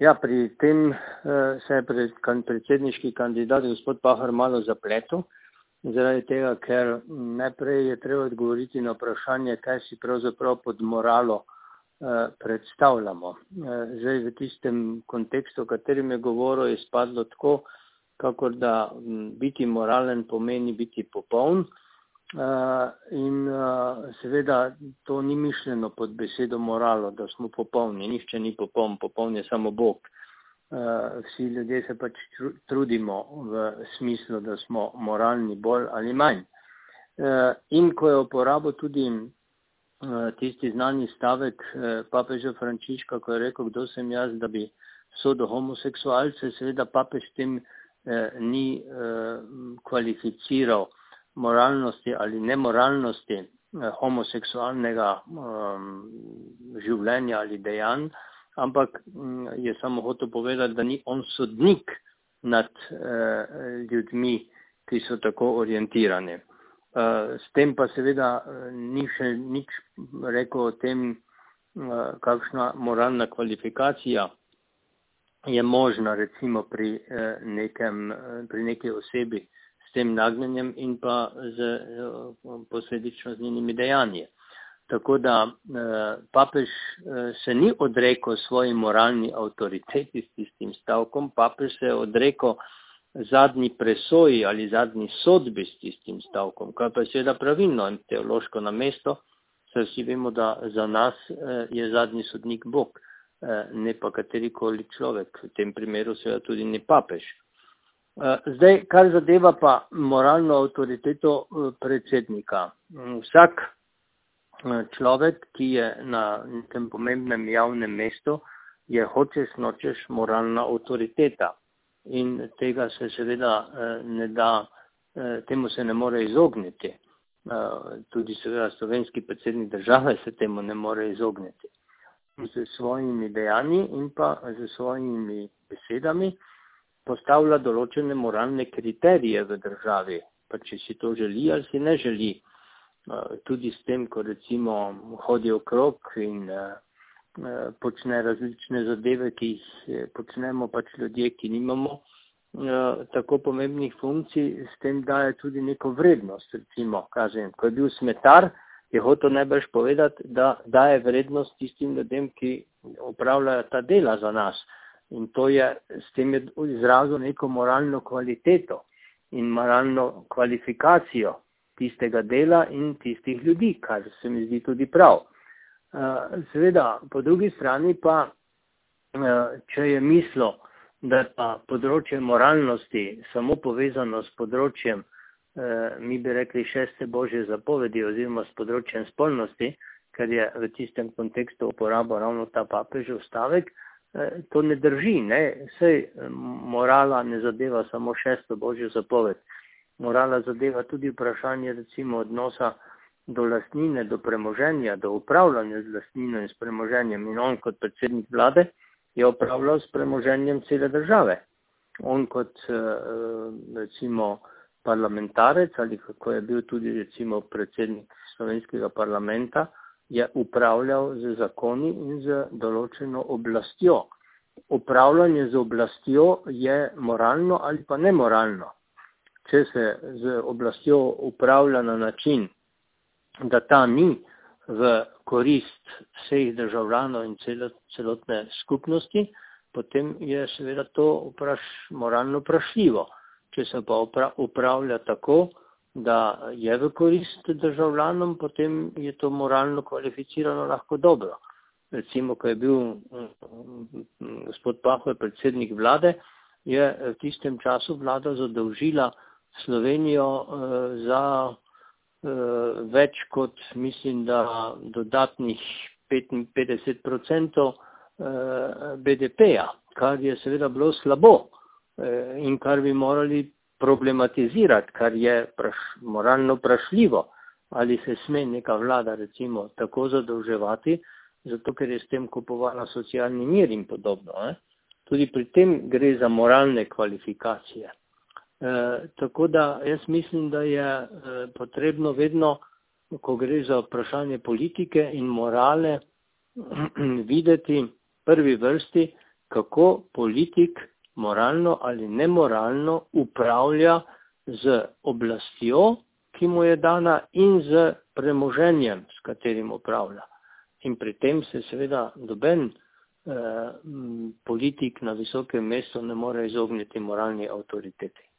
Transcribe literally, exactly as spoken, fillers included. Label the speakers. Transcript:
Speaker 1: Ja, pri tem uh, se je pred, kan, predsedniški kandidat gospod Pahor malo zapletel, zaradi tega, ker najprej je treba odgovoriti na vprašanje, kaj si pravzaprav pod moralo uh, predstavljamo. Uh, zdaj v tistem kontekstu, o katerem je govoril, je spadlo tako, kakor da m, biti moralen pomeni biti popoln. Uh, in uh, seveda to ni mišljeno pod besedo moralo, da smo popolni, nihče ni popoln, popoln je samo Bog. Uh, vsi ljudje se pač trudimo v smislu, da smo moralni bolj ali manj. Uh, in ko je uporabil tudi uh, tisti znani stavek uh, papeža Frančiška, ko je rekel, kdo sem jaz, da bi sodil homoseksualce, seveda papež tem uh, ni uh, kvalificiral moralnosti ali nemoralnosti eh, homoseksualnega um, življenja ali dejanj, ampak um, je samo hotel povedati, da ni on sodnik nad eh, ljudmi, ki so tako orientirani. Uh, s tem pa seveda ni še nič rekel o tem, uh, kakšna moralna kvalifikacija je možna recimo pri, eh, nekem, pri neki osebi, tem nagnjenjem in pa z, posledično z njenimi dejanji. Tako da eh, papež eh, se ni odrekel svoji moralni avtoriteti s tistim stavkom, papež se je odrekel zadnji presoji ali zadnji sodbi s tistim stavkom, kar pa je seveda pravilno in teološko na mesto, saj vsi vemo, da za nas eh, je zadnji sodnik Bog, eh, ne pa katerikoli človek, v tem primeru seveda tudi ne papež. Zdaj, kar zadeva pa moralno avtoriteto predsednika. Vsak človek, ki je na nekem pomembnem javnem mestu, je hočeš nočeš moralna avtoriteta. In tega se seveda ne da, temu se ne more izogniti. Tudi seveda slovenski predsednik države se temu ne more izogniti. S svojimi dejanji in pa s svojimi besedami postavlja določene moralne kriterije v državi, pa če si to želi ali si ne želi. Tudi s tem, ko recimo hodi okrog in počne različne zadeve, ki jih počnemo pač ljudje, ki nimamo tako pomembnih funkcij, s tem daje tudi neko vrednost. Recimo, kažem, ko je bil smetar, je hotel najbrž povedati, da daje vrednost tistim ljudem, ki opravljajo ta dela za nas. In to je, s tem je izrazil neko moralno kvaliteto in moralno kvalifikacijo tistega dela in tistih ljudi, kar se mi zdi tudi prav. Seveda, po drugi strani pa, če je mislil, da je pa področje moralnosti samo povezano s področjem, mi bi rekli, šeste Božje zapovedi oziroma s področjem spolnosti, ker je v tistem kontekstu uporabil ravno ta papežev stavek, to ne drži, ne, sej morala ne zadeva samo šesto Božjo zapoved. Morala zadeva tudi vprašanje recimo odnosa do lastnine, do premoženja, do upravljanja z lastnino in s premoženjem. In on kot predsednik vlade je upravljal s premoženjem cele države. On kot recimo parlamentarec ali kako je bil tudi recimo predsednik slovenskega parlamenta, je upravljal z zakoni in z določeno oblastjo. Upravljanje z oblastjo je moralno ali pa nemoralno. Če se z oblastjo upravlja na način, da ta ni v korist vseh državljanov in celotne skupnosti, potem je seveda to vpraš, moralno vprašljivo. Če se pa upravlja tako, da je v korist državljanom, potem je to moralno kvalificirano lahko dobro. Recimo, ko je bil gospod Pahor predsednik vlade, je v tistem času vlada zadolžila Slovenijo za več kot, mislim, da dodatnih petinpetdeset procentov B D P-ja, kar je seveda bilo slabo in kar bi morali problematizirati, kar je praš, moralno vprašljivo, ali se sme neka vlada recimo tako zadolževati, zato ker je s tem kupovala socialni mir in podobno. Eh? Tudi pri tem gre za moralne kvalifikacije. E, tako da jaz mislim, da je e, potrebno vedno, ko gre za vprašanje politike in morale, videti v prvi vrsti, kako politik moralno ali nemoralno upravlja z oblastjo, ki mu je dana, in z premoženjem, s katerim upravlja. In pri tem se seveda noben eh, politik na visokem mestu ne more izogniti moralni avtoriteti.